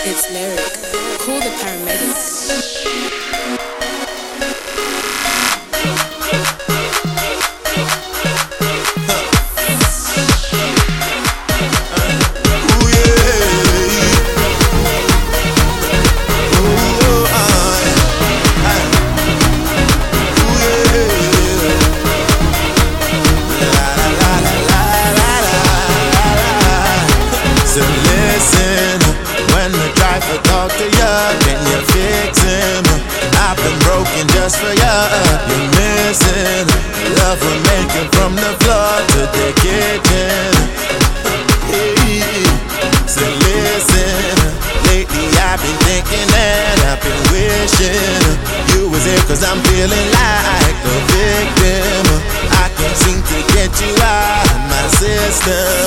It's Lyric. Call the paramedics. Talk to ya, can you fix him? I've been broken just for ya. You're missing love we're making from the floor to the kitchen. Hey, so listen, lately I've been thinking and I've been wishing you was here, cause I'm feeling like a victim. I can't seem to get you out of my system.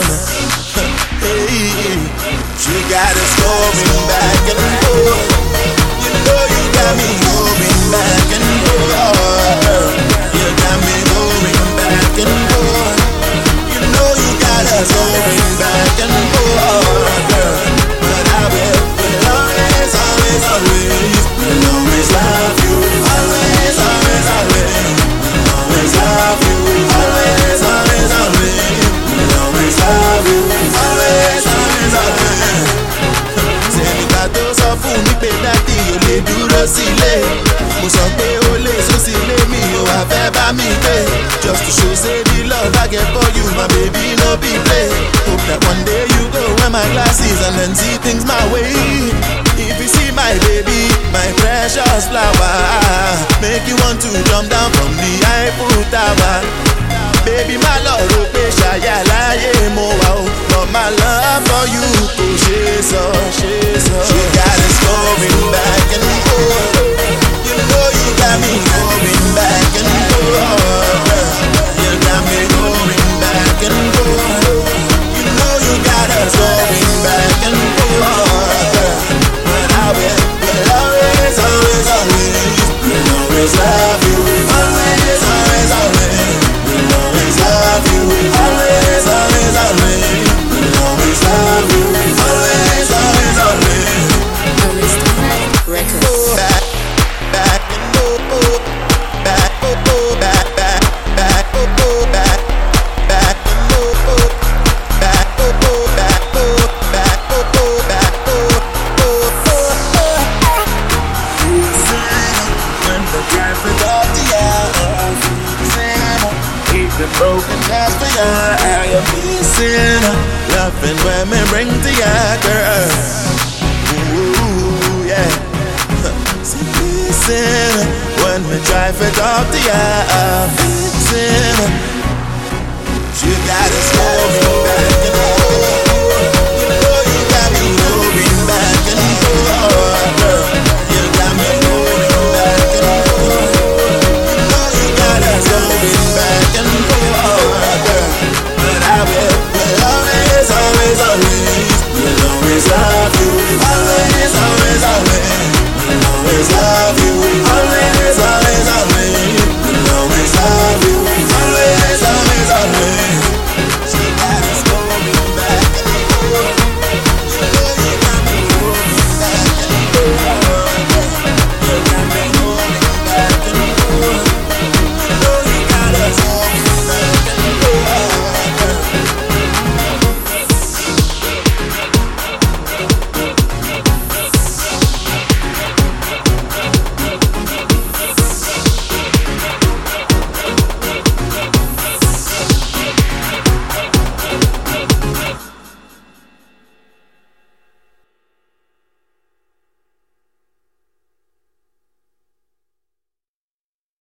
Hey, she got us going back and forth. You know you got me going back and forth. You got me going back and forth. You know you got us going back and forth, girl. But I will always, always, always, will always love you. Always, always, always, always love you. Always, always, always, will always love you. Always, always, always. Sẹ́nìkà tó sọ fún mi pé dádì ò lè dúró sílé. Mo sọ pé ó lè sún sílé mi ò wá fẹ́ bá mi gbé. Just to show say the love I get for you, my baby, no be play. Hope that one day you go wear my glasses and then see things my way. If you see my baby, my precious flower, make you want to jump down from the Eiffel Tower. Baby, my love, oh, pé ṣàyà láyé mo wà o. But my love for you kò ṣe sọ, ṣe sọ. She got us going back and forth. You know you got me going back and forth. You got me going back and forth. You know you got us going back and forth. But I will always, always, always, will always love you. Always, always, always, will always love you. Always, always, always, will always love you. Always, always, always. Aristocrat Records. Back, back, and oh, back, oh, back, back, back, oh, back, back, and oh, back, oh, back, oh, back, oh, back, when the traffic off the hour, keep the broken glass for ya. You're missing loving when me bring to ya, girl. Ooh, yeah. See, listen when me try to talk to ya. Listen, you got us going back.